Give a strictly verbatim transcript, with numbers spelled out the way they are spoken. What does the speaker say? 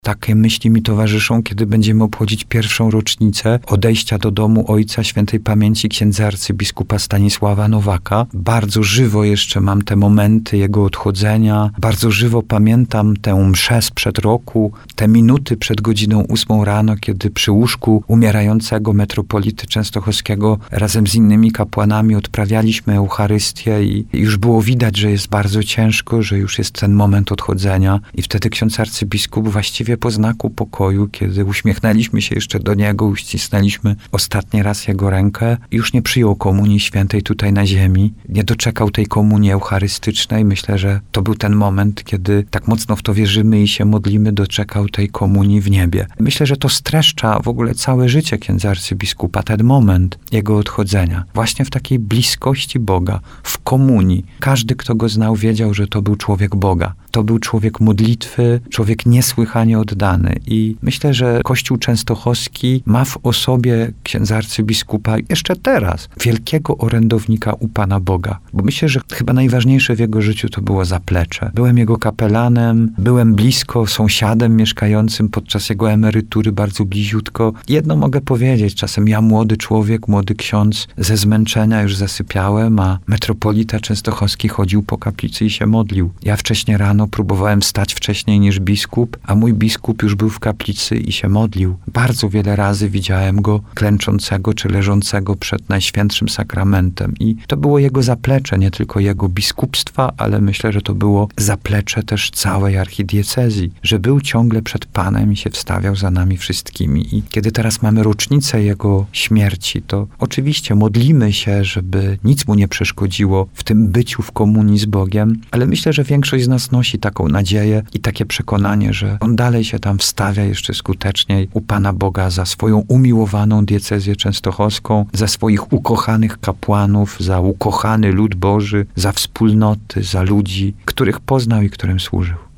Takie myśli mi towarzyszą, kiedy będziemy obchodzić pierwszą rocznicę odejścia do domu ojca świętej pamięci księdza arcybiskupa Stanisława Nowaka. Bardzo żywo jeszcze mam te momenty jego odchodzenia. Bardzo żywo pamiętam tę mszę sprzed roku, te minuty przed godziną ósmą rano, kiedy przy łóżku umierającego metropolity częstochowskiego razem z innymi kapłanami odprawialiśmy Eucharystię i już było widać, że jest bardzo ciężko, że już jest ten moment odchodzenia. I wtedy ksiądz arcybiskup właściwie po znaku pokoju, kiedy uśmiechnęliśmy się jeszcze do niego, uścisnęliśmy ostatni raz jego rękę, już nie przyjął komunii świętej tutaj na ziemi, nie doczekał tej komunii eucharystycznej. Myślę, że to był ten moment, kiedy tak mocno w to wierzymy i się modlimy, doczekał tej komunii w niebie. Myślę, że to streszcza w ogóle całe życie księdza arcybiskupa, ten moment jego odchodzenia. Właśnie w takiej bliskości Boga, w komunii. Każdy, kto go znał, wiedział, że to był człowiek Boga. To był człowiek modlitwy, człowiek niesłychanie oddany. I myślę, że Kościół częstochowski ma w osobie księdza arcybiskupa jeszcze teraz wielkiego orędownika u Pana Boga. Bo myślę, że chyba najważniejsze w jego życiu to było zaplecze. Byłem jego kapelanem, byłem blisko sąsiadem mieszkającym podczas jego emerytury bardzo bliziutko. Jedno mogę powiedzieć, czasem ja młody człowiek, młody ksiądz, ze zmęczenia już zasypiałem, a metropolita częstochowski chodził po kaplicy i się modlił. Ja wcześniej rano próbowałem wstać wcześniej niż biskup, a mój biskup już był w kaplicy i się modlił. Bardzo wiele razy widziałem go klęczącego czy leżącego przed Najświętszym Sakramentem. I to było jego zaplecze, nie tylko jego biskupstwa, ale myślę, że to było zaplecze też całej archidiecezji, że był ciągle przed Panem i się wstawiał za nami wszystkimi. I kiedy teraz mamy rocznicę jego śmierci, to oczywiście modlimy się, żeby nic mu nie przeszkodziło w tym byciu w komunii z Bogiem, ale myślę, że większość z nas nosi taką nadzieję i takie przekonanie, że on dalej się tam wstawia jeszcze skuteczniej u Pana Boga za swoją umiłowaną diecezję częstochowską, za swoich ukochanych kapłanów, za ukochany lud Boży, za wspólnoty, za ludzi, których poznał i którym służył.